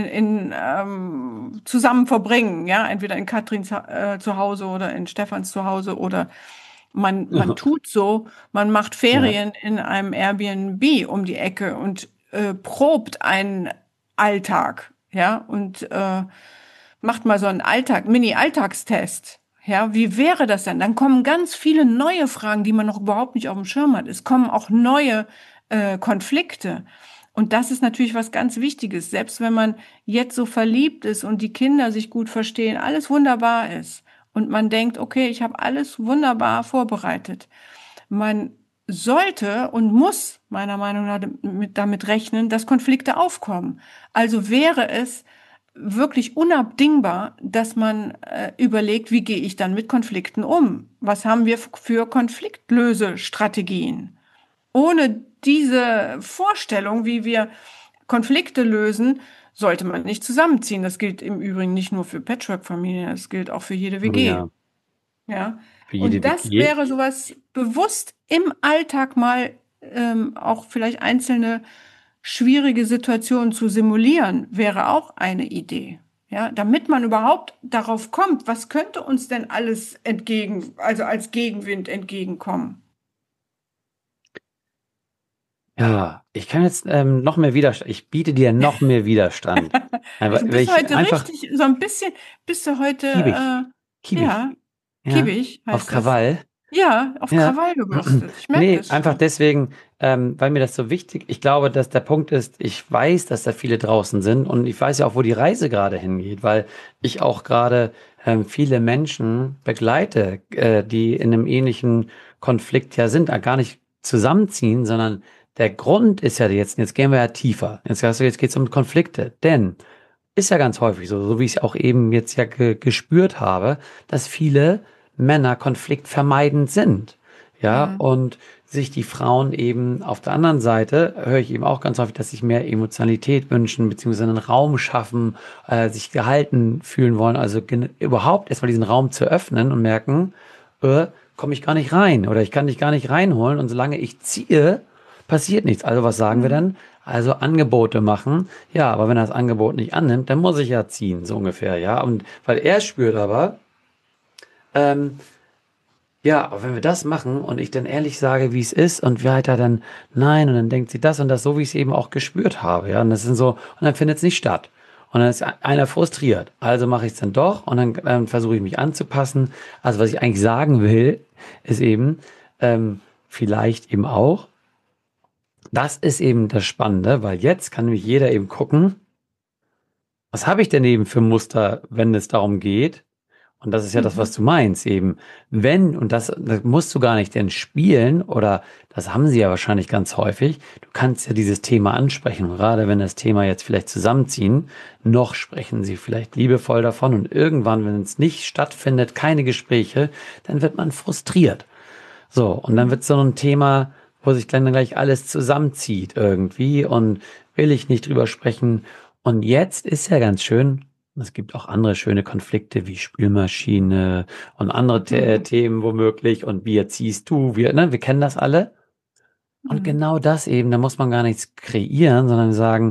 zusammen verbringen, ja, entweder in Katrins zu Hause oder in Stefans zu Hause oder man tut so, man macht Ferien in einem Airbnb um die Ecke und probt einen Alltag, ja, und macht mal so einen Mini-Alltagstest. Ja, wie wäre das denn? Dann kommen ganz viele neue Fragen, die man noch überhaupt nicht auf dem Schirm hat. Es kommen auch neue Konflikte. Und das ist natürlich was ganz Wichtiges. Selbst wenn man jetzt so verliebt ist und die Kinder sich gut verstehen, alles wunderbar ist und man denkt, okay, ich habe alles wunderbar vorbereitet. Man sollte und muss meiner Meinung nach damit rechnen, dass Konflikte aufkommen. Also wäre es wirklich unabdingbar, dass man überlegt, wie gehe ich dann mit Konflikten um? Was haben wir für Konfliktlösestrategien? Ohne diese Vorstellung, wie wir Konflikte lösen, sollte man nicht zusammenziehen. Das gilt im Übrigen nicht nur für Patchwork-Familien, das gilt auch für jede WG. Ja. Ja. Für jede Und das WG. wäre sowas bewusst im Alltag mal auch vielleicht einzelne schwierige Situationen zu simulieren, wäre auch eine Idee. Ja, damit man überhaupt darauf kommt, was könnte uns denn alles also als Gegenwind entgegenkommen? Ja, ich kann jetzt noch mehr Widerstand. Ich biete dir noch mehr Widerstand. Also Weil ich heute einfach richtig, so ein bisschen, bist du heute, kiebig, kiebig, ja, ja, kiebig auf heißt das. Krawall. Ja, auf Ja. Krawall gebürstet. Ich merke Nee, das einfach schon. deswegen, weil mir das so wichtig, ich glaube, dass der Punkt ist, ich weiß, dass da viele draußen sind und ich weiß ja auch, wo die Reise gerade hingeht, weil ich auch gerade viele Menschen begleite, die in einem ähnlichen Konflikt ja sind, gar nicht zusammenziehen, sondern der Grund ist ja jetzt gehen wir ja tiefer. Jetzt geht's um Konflikte, denn ist ja ganz häufig so wie ich es auch eben jetzt ja gespürt habe, dass viele Männer konfliktvermeidend sind. Ja, und sich die Frauen eben auf der anderen Seite, höre ich eben auch ganz häufig, dass sich mehr Emotionalität wünschen, beziehungsweise einen Raum schaffen, sich gehalten fühlen wollen, also überhaupt erstmal diesen Raum zu öffnen und merken, komme ich gar nicht rein oder ich kann dich gar nicht reinholen und solange ich ziehe, passiert nichts. Also was sagen wir dann? Also Angebote machen. Ja, aber wenn er das Angebot nicht annimmt, dann muss ich ja ziehen, so ungefähr, ja. Und weil er spürt aber, ja, aber wenn wir das machen und ich dann ehrlich sage, wie es ist und weiter dann nein und dann denkt sie das und das, so wie ich es eben auch gespürt habe, ja. Und das sind so, und dann findet es nicht statt. Und dann ist einer frustriert. Also mache ich es dann doch und dann versuche ich mich anzupassen. Also was ich eigentlich sagen will, ist eben, vielleicht eben auch, das ist eben das Spannende, weil jetzt kann nämlich jeder eben gucken, was habe ich denn eben für Muster, wenn es darum geht? Und das ist ja das, was du meinst eben. Wenn, und das musst du gar nicht denn spielen, oder das haben sie ja wahrscheinlich ganz häufig, du kannst ja dieses Thema ansprechen. Und gerade wenn das Thema jetzt vielleicht zusammenziehen, noch sprechen sie vielleicht liebevoll davon und irgendwann, wenn es nicht stattfindet, keine Gespräche, dann wird man frustriert. So, und dann wird so ein Thema, wo sich dann gleich alles zusammenzieht irgendwie und will ich nicht drüber sprechen. Und jetzt ist ja ganz schön, es gibt auch andere schöne Konflikte wie Spülmaschine und andere Themen womöglich und wie erziehst du, wir kennen das alle. Und genau das eben, da muss man gar nichts kreieren, sondern sagen,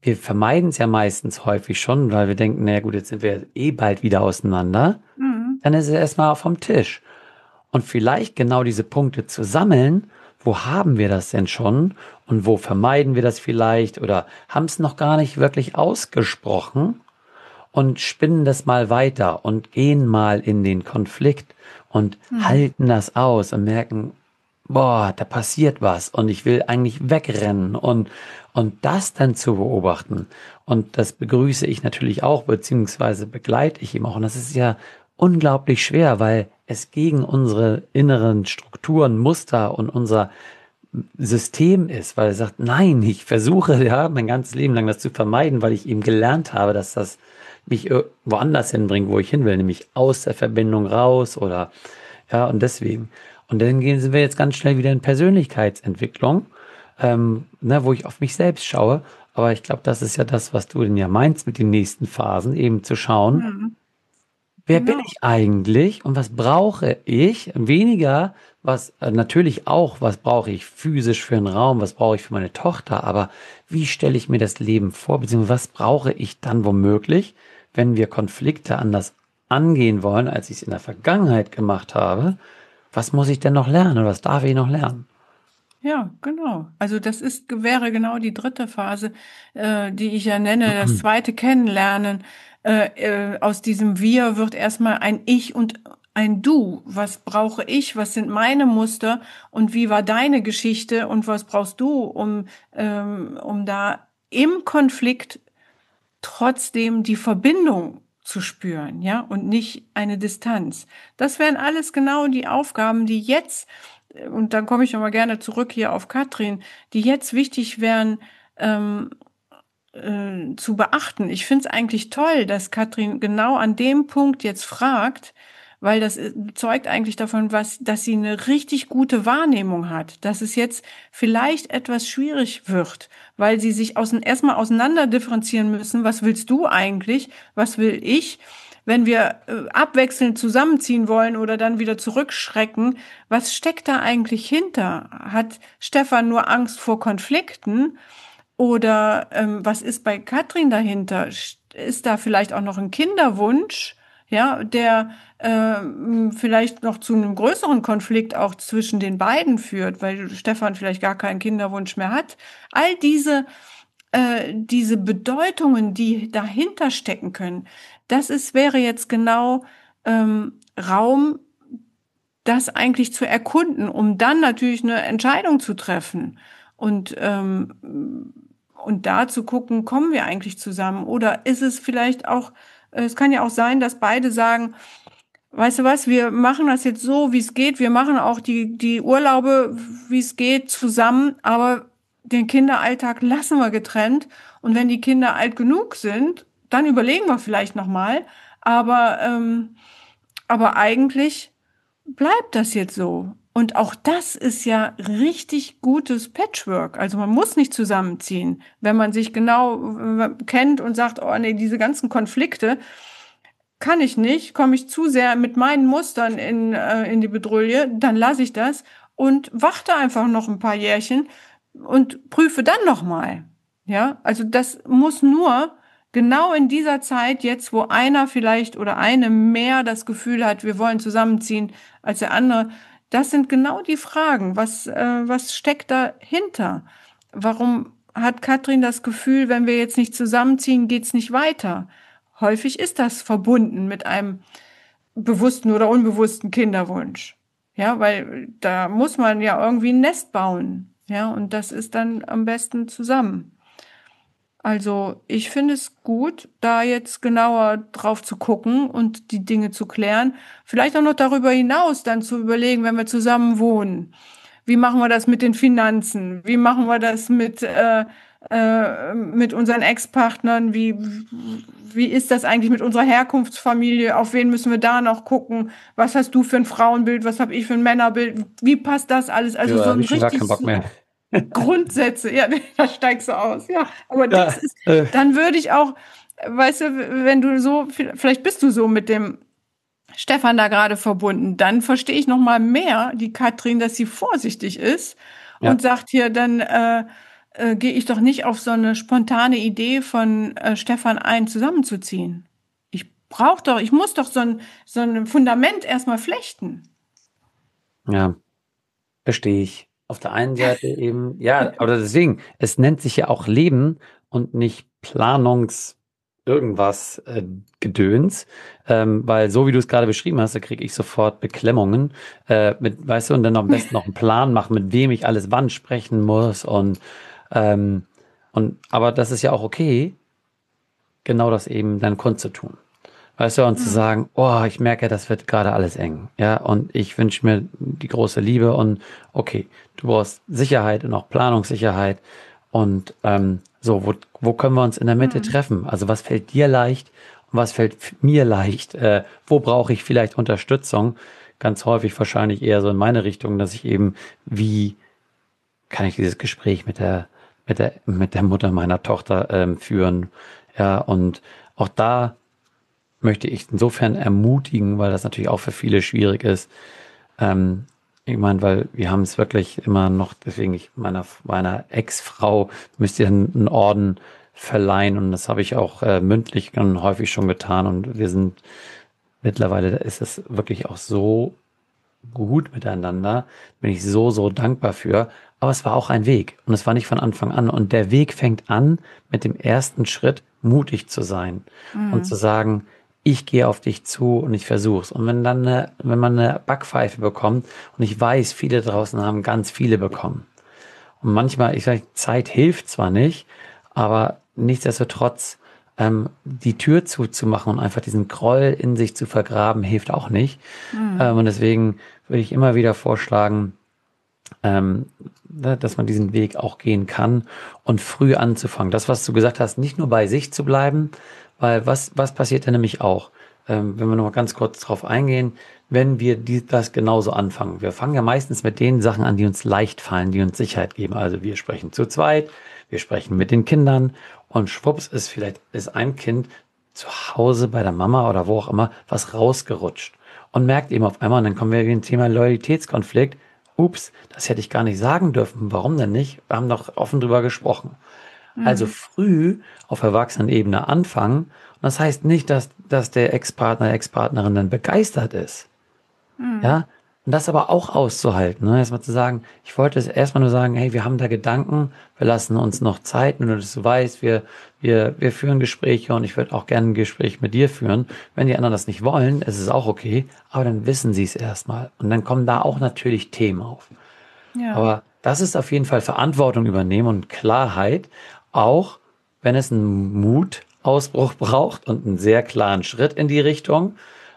wir vermeiden es ja meistens häufig schon, weil wir denken, naja gut, jetzt sind wir bald wieder auseinander. Dann ist es erstmal vom Tisch. Und vielleicht genau diese Punkte zu sammeln, wo haben wir das denn schon und wo vermeiden wir das vielleicht oder haben es noch gar nicht wirklich ausgesprochen und spinnen das mal weiter und gehen mal in den Konflikt und halten das aus und merken, boah, da passiert was und ich will eigentlich wegrennen und das dann zu beobachten. Und das begrüße ich natürlich auch, beziehungsweise begleite ich ihm auch. Und das ist ja unglaublich schwer, weil es gegen unsere inneren Strukturen, Muster und unser System ist, weil er sagt, nein, ich versuche ja mein ganzes Leben lang das zu vermeiden, weil ich eben gelernt habe, dass das mich woanders hinbringt, wo ich hin will, nämlich aus der Verbindung raus oder ja, und deswegen. Und dann sind wir jetzt ganz schnell wieder in Persönlichkeitsentwicklung, wo ich auf mich selbst schaue. Aber ich glaube, das ist ja das, was du denn ja meinst mit den nächsten Phasen, eben zu schauen, wer bin ich eigentlich und was brauche ich? Weniger, was natürlich auch, was brauche ich physisch für einen Raum, was brauche ich für meine Tochter, aber wie stelle ich mir das Leben vor, beziehungsweise was brauche ich dann womöglich, wenn wir Konflikte anders angehen wollen, als ich es in der Vergangenheit gemacht habe? Was muss ich denn noch lernen oder was darf ich noch lernen? Ja, genau. Also wäre genau die dritte Phase, die ich ja nenne, das zweite Kennenlernen. Aus diesem Wir wird erstmal ein Ich und ein Du. Was brauche ich? Was sind meine Muster? Und wie war deine Geschichte? Und was brauchst du, um da im Konflikt trotzdem die Verbindung zu spüren, ja, und nicht eine Distanz. Das wären alles genau die Aufgaben, die jetzt, und dann komme ich nochmal gerne zurück hier auf Katrin, die jetzt wichtig wären, zu beachten. Ich finde es eigentlich toll, dass Katrin genau an dem Punkt jetzt fragt, weil das zeugt eigentlich davon, dass sie eine richtig gute Wahrnehmung hat, dass es jetzt vielleicht etwas schwierig wird, weil sie sich erstmal auseinander differenzieren müssen. Was willst du eigentlich? Was will ich? Wenn wir abwechselnd zusammenziehen wollen oder dann wieder zurückschrecken, was steckt da eigentlich hinter? Hat Stefan nur Angst vor Konflikten? Oder was ist bei Katrin dahinter? Ist da vielleicht auch noch ein Kinderwunsch, ja, der vielleicht noch zu einem größeren Konflikt auch zwischen den beiden führt, weil Stefan vielleicht gar keinen Kinderwunsch mehr hat? All diese Bedeutungen, die dahinter stecken können, wäre jetzt genau Raum, das eigentlich zu erkunden, um dann natürlich eine Entscheidung zu treffen und da zu gucken, kommen wir eigentlich zusammen? Oder ist es vielleicht auch, es kann ja auch sein, dass beide sagen, weißt du was, wir machen das jetzt so, wie es geht. Wir machen auch die Urlaube, wie es geht, zusammen. Aber den Kinderalltag lassen wir getrennt. Und wenn die Kinder alt genug sind, dann überlegen wir vielleicht nochmal. Aber eigentlich bleibt das jetzt so. Und auch das ist ja richtig gutes Patchwork. Also man muss nicht zusammenziehen, wenn man sich genau kennt und sagt, oh nee, diese ganzen Konflikte kann ich nicht, komme ich zu sehr mit meinen Mustern in die Bedrulle, dann lasse ich das und warte einfach noch ein paar Jährchen und prüfe dann nochmal. Ja, also das muss nur genau in dieser Zeit jetzt, wo einer vielleicht oder eine mehr das Gefühl hat, wir wollen zusammenziehen als der andere. Das sind genau die Fragen. Was steckt dahinter? Warum hat Katrin das Gefühl, wenn wir jetzt nicht zusammenziehen, geht's nicht weiter? Häufig ist das verbunden mit einem bewussten oder unbewussten Kinderwunsch. Ja, weil da muss man ja irgendwie ein Nest bauen. Ja, und das ist dann am besten zusammen. Also ich finde es gut, da jetzt genauer drauf zu gucken und die Dinge zu klären. Vielleicht auch noch darüber hinaus dann zu überlegen, wenn wir zusammen wohnen. Wie machen wir das mit den Finanzen? Wie machen wir das mit unseren Ex-Partnern? Wie ist das eigentlich mit unserer Herkunftsfamilie? Auf wen müssen wir da noch gucken? Was hast du für ein Frauenbild? Was habe ich für ein Männerbild? Wie passt das alles? Also Ja, so ein hab ich schon gar richtig keinen Bock mehr. Grundsätze, ja, da steigst du aus, ja. Aber das ist, dann würde ich auch, weißt du, wenn du so, vielleicht bist du so mit dem Stefan da gerade verbunden, dann verstehe ich noch mal mehr die Katrin, dass sie vorsichtig ist und sagt hier dann, gehe ich doch nicht auf so eine spontane Idee von Stefan ein, zusammenzuziehen. Ich muss doch so ein Fundament erstmal flechten. Ja, verstehe ich. Auf der einen Seite eben, ja, aber deswegen, es nennt sich ja auch Leben und nicht Planungs irgendwas Gedöns, weil so wie du es gerade beschrieben hast, da kriege ich sofort Beklemmungen weißt du, und dann am besten noch einen Plan machen, mit wem ich alles wann sprechen muss ähm, aber das ist ja auch okay, genau das eben dann kundzutun. Weißt du, und zu sagen, oh, ich merke, das wird gerade alles eng, ja, und ich wünsche mir die große Liebe und okay, du brauchst Sicherheit und auch Planungssicherheit und so, wo können wir uns in der Mitte treffen? Also was fällt dir leicht und was fällt mir leicht? Wo brauche ich vielleicht Unterstützung? Ganz häufig wahrscheinlich eher so in meine Richtung, dass ich eben, wie kann ich dieses Gespräch mit der Mutter meiner Tochter führen? Ja, und auch da möchte ich insofern ermutigen, weil das natürlich auch für viele schwierig ist. Ich meine, weil wir haben es wirklich immer noch, deswegen meiner Ex-Frau müsste einen Orden verleihen und das habe ich auch mündlich und häufig schon getan und wir sind mittlerweile ist es wirklich auch so gut miteinander, bin ich so dankbar für. Aber es war auch ein Weg und es war nicht von Anfang an. Und der Weg fängt an mit dem ersten Schritt, mutig zu sein und zu sagen, ich gehe auf dich zu und ich versuch's. Und wenn man eine Backpfeife bekommt, und ich weiß, viele draußen haben ganz viele bekommen. Und manchmal, ich sage, Zeit hilft zwar nicht, aber nichtsdestotrotz die Tür zuzumachen und einfach diesen Groll in sich zu vergraben, hilft auch nicht. Und deswegen würde ich immer wieder vorschlagen, dass man diesen Weg auch gehen kann und früh anzufangen. Das, was du gesagt hast, nicht nur bei sich zu bleiben, weil was passiert denn nämlich auch? Wenn wir noch mal ganz kurz drauf eingehen, wenn wir das genauso anfangen. Wir fangen ja meistens mit den Sachen an, die uns leicht fallen, die uns Sicherheit geben. Also wir sprechen zu zweit, wir sprechen mit den Kindern und schwupps ist ein Kind zu Hause bei der Mama oder wo auch immer was rausgerutscht und merkt eben auf einmal, und dann kommen wir wie ein Thema Loyalitätskonflikt. Ups, das hätte ich gar nicht sagen dürfen. Warum denn nicht? Wir haben doch offen drüber gesprochen. Also früh auf Erwachsenenebene anfangen. Und das heißt nicht, dass der Ex-Partner, Ex-Partnerin dann begeistert ist. Ja, und das aber auch auszuhalten. Ne? Erstmal zu sagen, ich wollte es erstmal nur sagen, hey, wir haben da Gedanken, wir lassen uns noch Zeit, nur dass du weißt, wir führen Gespräche und ich würde auch gerne ein Gespräch mit dir führen. Wenn die anderen das nicht wollen, ist es auch okay, aber dann wissen sie es erstmal. Und dann kommen da auch natürlich Themen auf. Ja. Aber das ist auf jeden Fall Verantwortung übernehmen und Klarheit, auch wenn es einen Mutausbruch braucht und einen sehr klaren Schritt in die Richtung.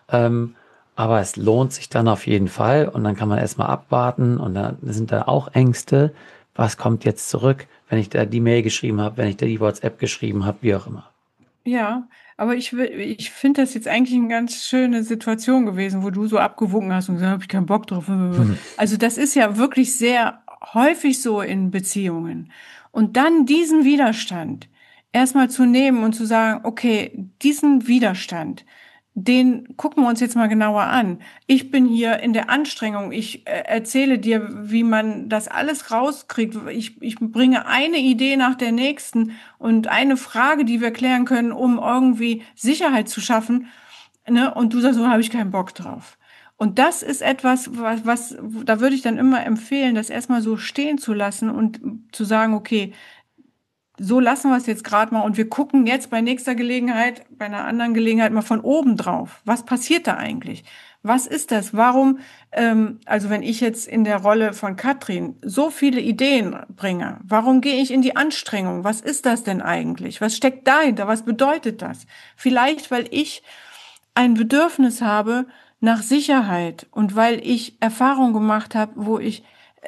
Aber es lohnt sich dann auf jeden Fall und dann kann man erstmal abwarten und dann sind da auch Ängste. Was kommt jetzt zurück, wenn ich da die Mail geschrieben habe, wenn ich da die WhatsApp geschrieben habe, wie auch immer. Ja, aber ich finde das jetzt eigentlich eine ganz schöne Situation gewesen, wo du so abgewogen hast und gesagt, habe ich keinen Bock drauf. Also das ist ja wirklich sehr häufig so in Beziehungen. Und dann diesen Widerstand erstmal zu nehmen und zu sagen, okay, diesen Widerstand, den gucken wir uns jetzt mal genauer an. Ich bin hier in der Anstrengung. Ich erzähle dir, wie man das alles rauskriegt. Ich bringe eine Idee nach der nächsten und eine Frage, die wir klären können, um irgendwie Sicherheit zu schaffen. Ne? Und du sagst, so habe ich keinen Bock drauf. Und das ist etwas, was da würde ich dann immer empfehlen, das erstmal so stehen zu lassen und zu sagen, okay, so lassen wir es jetzt gerade mal und wir gucken jetzt bei nächster Gelegenheit, bei einer anderen Gelegenheit mal von oben drauf. Was passiert da eigentlich? Was ist das? Warum, also wenn ich jetzt in der Rolle von Katrin so viele Ideen bringe, warum gehe ich in die Anstrengung? Was ist das denn eigentlich? Was steckt dahinter? Was bedeutet das? Vielleicht, weil ich ein Bedürfnis habe nach Sicherheit und weil ich Erfahrung gemacht habe, wo ich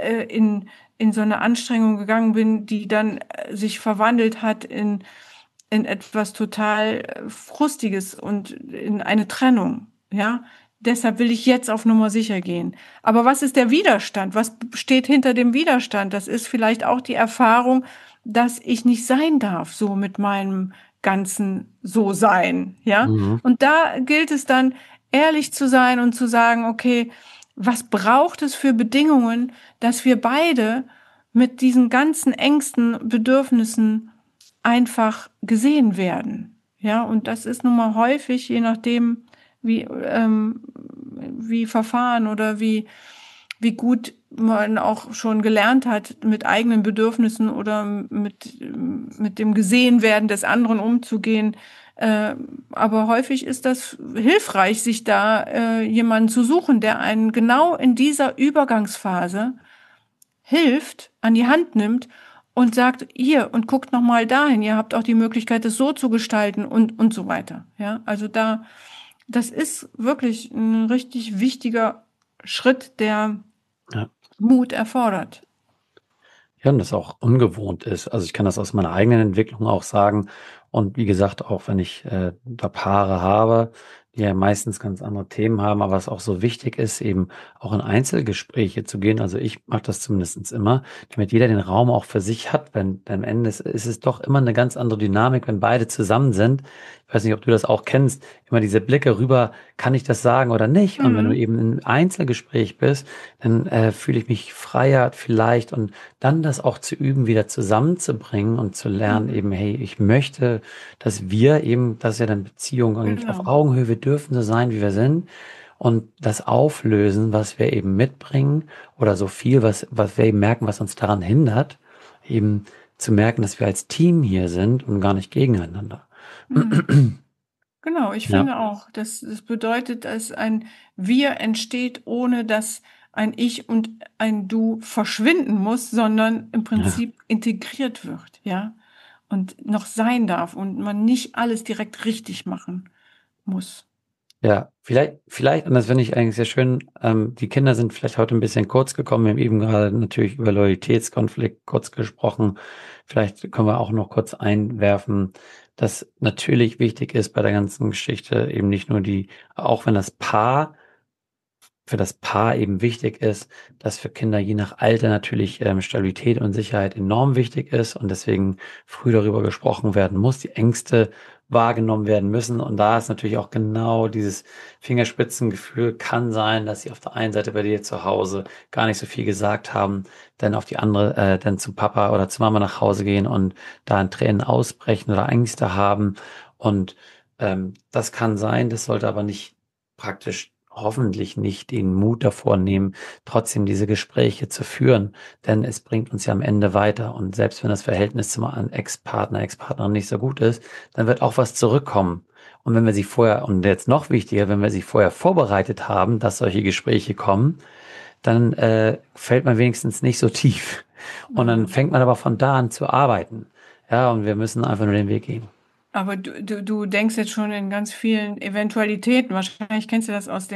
in so eine Anstrengung gegangen bin, die dann sich verwandelt hat in etwas total Frustiges und in eine Trennung, ja. Deshalb will ich jetzt auf Nummer sicher gehen. Aber was ist der Widerstand? Was steht hinter dem Widerstand? Das ist vielleicht auch die Erfahrung, dass ich nicht sein darf, so mit meinem ganzen So-Sein, ja. Und da gilt es dann, ehrlich zu sein und zu sagen, okay, was braucht es für Bedingungen, dass wir beide mit diesen ganzen Ängsten, Bedürfnissen einfach gesehen werden. Ja, und das ist nun mal häufig, je nachdem, wie verfahren oder wie gut man auch schon gelernt hat, mit eigenen Bedürfnissen oder mit dem Gesehenwerden des anderen umzugehen. Aber häufig ist das hilfreich, sich da jemanden zu suchen, der einen genau in dieser Übergangsphase hilft, an die Hand nimmt und sagt, hier, und guckt noch mal dahin, ihr habt auch die Möglichkeit, es so zu gestalten und so weiter. Ja, also das ist wirklich ein richtig wichtiger Schritt, der Ja. Mut erfordert. Ja, und das auch ungewohnt ist. Also ich kann das aus meiner eigenen Entwicklung auch sagen. Und wie gesagt, auch wenn ich da Paare habe, die ja meistens ganz andere Themen haben, aber es auch so wichtig ist, eben auch in Einzelgespräche zu gehen. Also ich mache das zumindest immer, damit jeder den Raum auch für sich hat. Wenn am Ende ist es doch immer eine ganz andere Dynamik, wenn beide zusammen sind. Ich weiß nicht, ob du das auch kennst, immer diese Blicke rüber, kann ich das sagen oder nicht? Und wenn du eben im Einzelgespräch bist, dann fühle ich mich freier vielleicht und dann das auch zu üben, wieder zusammenzubringen und zu lernen eben, hey, ich möchte, dass wir eben, das ist ja dann Beziehung eigentlich auf Genau. Augenhöhe, wir dürfen so sein, wie wir sind und das auflösen, was wir eben mitbringen oder so viel, was wir eben merken, was uns daran hindert, eben zu merken, dass wir als Team hier sind und gar nicht gegeneinander. Genau, ich Ja, finde auch, das bedeutet, dass ein Wir entsteht, ohne dass ein Ich und ein Du verschwinden muss, sondern im ja. Prinzip integriert wird, ja, und noch sein darf und man nicht alles direkt richtig machen muss. Ja, vielleicht, und das finde ich eigentlich sehr schön, die Kinder sind vielleicht heute ein bisschen kurz gekommen. Wir haben eben gerade natürlich über Loyalitätskonflikt kurz gesprochen. Vielleicht können wir auch noch kurz einwerfen, dass natürlich wichtig ist bei der ganzen Geschichte eben nicht nur auch wenn für das Paar eben wichtig ist, dass für Kinder je nach Alter natürlich Stabilität und Sicherheit enorm wichtig ist und deswegen früh darüber gesprochen werden muss, die Ängste wahrgenommen werden müssen. Und da ist natürlich auch genau dieses Fingerspitzengefühl, kann sein, dass sie auf der einen Seite bei dir zu Hause gar nicht so viel gesagt haben, dann auf die andere, dann zum Papa oder zu Mama nach Hause gehen und da in Tränen ausbrechen oder Ängste haben. Und das kann sein, das sollte aber nicht praktisch hoffentlich nicht den Mut davor nehmen, trotzdem diese Gespräche zu führen, denn es bringt uns ja am Ende weiter. Und selbst wenn das Verhältnis zum Ex-Partner, Ex-Partnerin nicht so gut ist, dann wird auch was zurückkommen. Und wenn wir sie vorher, und jetzt noch wichtiger, wenn wir sie vorher vorbereitet haben, dass solche Gespräche kommen, dann fällt man wenigstens nicht so tief. Und dann fängt man aber von da an zu arbeiten. Ja, und wir müssen einfach nur den Weg gehen. Aber du denkst jetzt schon in ganz vielen Eventualitäten. Wahrscheinlich kennst du das aus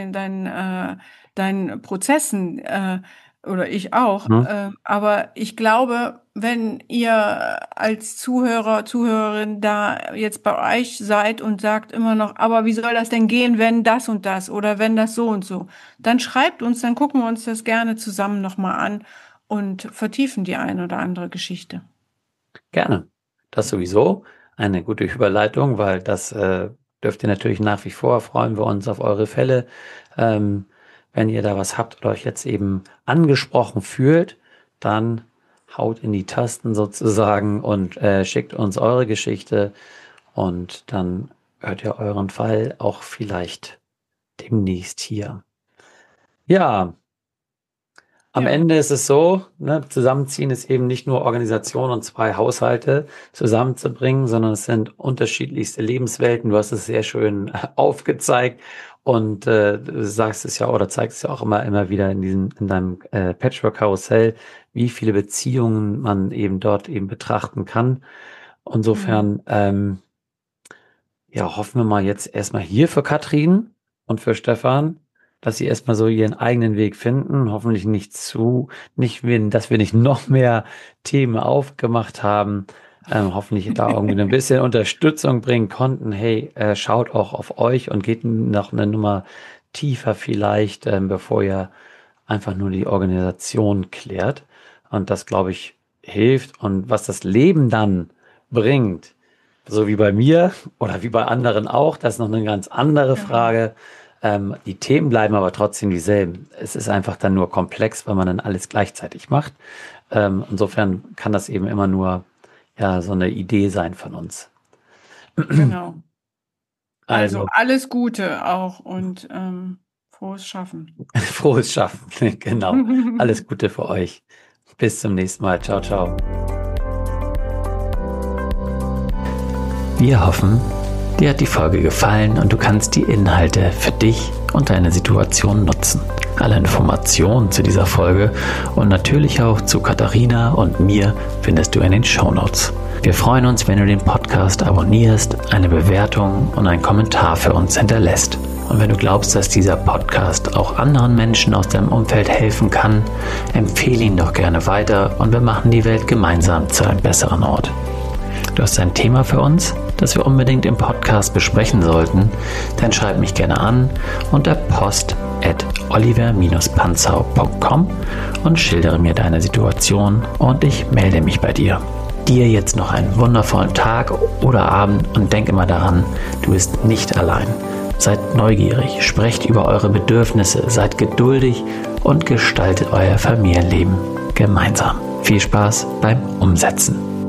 deinen Prozessen, oder ich auch. Hm? Aber ich glaube, wenn ihr als Zuhörer, Zuhörerin da jetzt bei euch seid und sagt immer noch, aber wie soll das denn gehen, wenn das und das oder wenn das so und so, dann schreibt uns, dann gucken wir uns das gerne zusammen nochmal an und vertiefen die eine oder andere Geschichte. Gerne. Das sowieso. Eine gute Überleitung, weil das dürft ihr natürlich nach wie vor. Freuen wir uns auf eure Fälle. Wenn ihr da was habt oder euch jetzt eben angesprochen fühlt, dann haut in die Tasten sozusagen und schickt uns eure Geschichte und dann hört ihr euren Fall auch vielleicht demnächst hier. Ja, am Ja. Ende ist es so, ne, zusammenziehen ist eben nicht nur Organisation und zwei Haushalte zusammenzubringen, sondern es sind unterschiedlichste Lebenswelten. Du hast es sehr schön aufgezeigt und du sagst es ja oder zeigst es ja auch immer wieder in deinem Patchwork-Karussell, wie viele Beziehungen man eben dort eben betrachten kann. Insofern, ja, hoffen wir mal jetzt erstmal hier für Katrin und für Stefan, dass sie erstmal so ihren eigenen Weg finden. Hoffentlich dass wir nicht noch mehr Themen aufgemacht haben. Hoffentlich da irgendwie ein bisschen Unterstützung bringen konnten. Hey, schaut auch auf euch und geht noch eine Nummer tiefer vielleicht, bevor ihr einfach nur die Organisation klärt. Und das, glaube ich, hilft. Und was das Leben dann bringt, so wie bei mir oder wie bei anderen auch, das ist noch eine ganz andere Frage. Die Themen bleiben aber trotzdem dieselben. Es ist einfach dann nur komplex, weil man dann alles gleichzeitig macht. Insofern kann das eben immer nur so eine Idee sein von uns. Genau. Also alles Gute auch und frohes Schaffen. Frohes Schaffen, genau. Alles Gute für euch. Bis zum nächsten Mal. Ciao, ciao. Wir hoffen, dir hat die Folge gefallen und du kannst die Inhalte für dich und deine Situation nutzen. Alle Informationen zu dieser Folge und natürlich auch zu Katharina und mir findest du in den Shownotes. Wir freuen uns, wenn du den Podcast abonnierst, eine Bewertung und einen Kommentar für uns hinterlässt. Und wenn du glaubst, dass dieser Podcast auch anderen Menschen aus deinem Umfeld helfen kann, empfehle ihn doch gerne weiter und wir machen die Welt gemeinsam zu einem besseren Ort. Du hast ein Thema für uns, das wir unbedingt im Podcast besprechen sollten, dann schreib mich gerne an unter post@oliver-panzau.com und schildere mir deine Situation und ich melde mich bei dir. Dir jetzt noch einen wundervollen Tag oder Abend und denk immer daran, du bist nicht allein. Seid neugierig, sprecht über eure Bedürfnisse, seid geduldig und gestaltet euer Familienleben gemeinsam. Viel Spaß beim Umsetzen.